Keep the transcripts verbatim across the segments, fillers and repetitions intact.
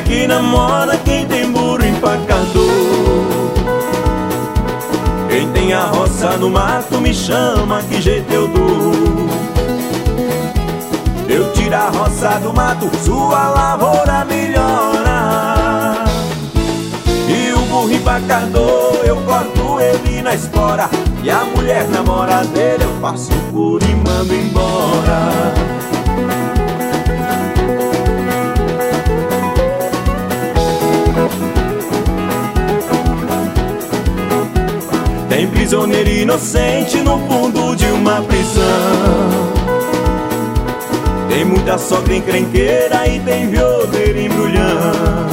que namora quem tem burro empacador. Quem tem a roça no mato me chama, que jeito eu dou. Eu tiro a roça do mato, sua lavoura melhora. E o burro empacador, eu corto ele na espora. E a mulher namora dele, eu passo por e mando embora. Tem prisioneiro inocente no fundo de uma prisão. Tem muita sogra encrenqueira e tem violeiro embrulhão.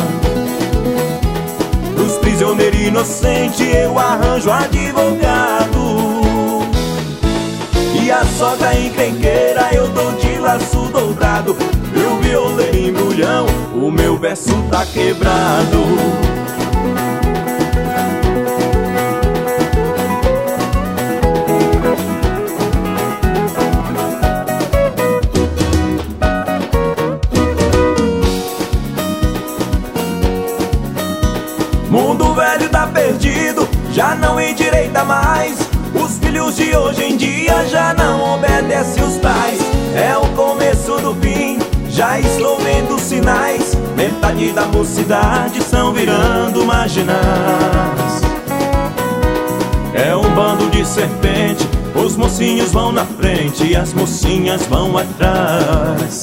Dos prisioneiros inocentes eu arranjo advogado. E a sogra encrenqueira eu dou de laço dobrado. E o violeiro embrulhão, o meu verso tá quebrado. Mundo velho tá perdido, já não endireita mais. Os filhos de hoje em dia já não obedecem os pais. É o começo do fim, já estou vendo sinais. Metade da mocidade são virando marginais. É um bando de serpente, os mocinhos vão na frente e as mocinhas vão atrás.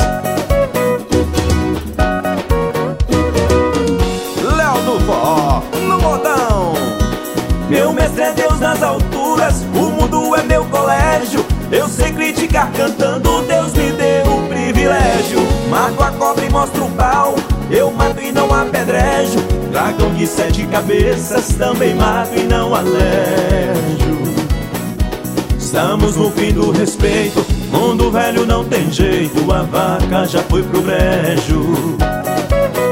Meu mestre é Deus nas alturas, o mundo é meu colégio. Eu sei criticar cantando, Deus me deu o privilégio. Mato a cobra e mostro o pau, eu mato e não apedrejo. Dragão de sete cabeças, também mato e não alejo. Estamos no fim do respeito, mundo velho não tem jeito. A vaca já foi pro brejo.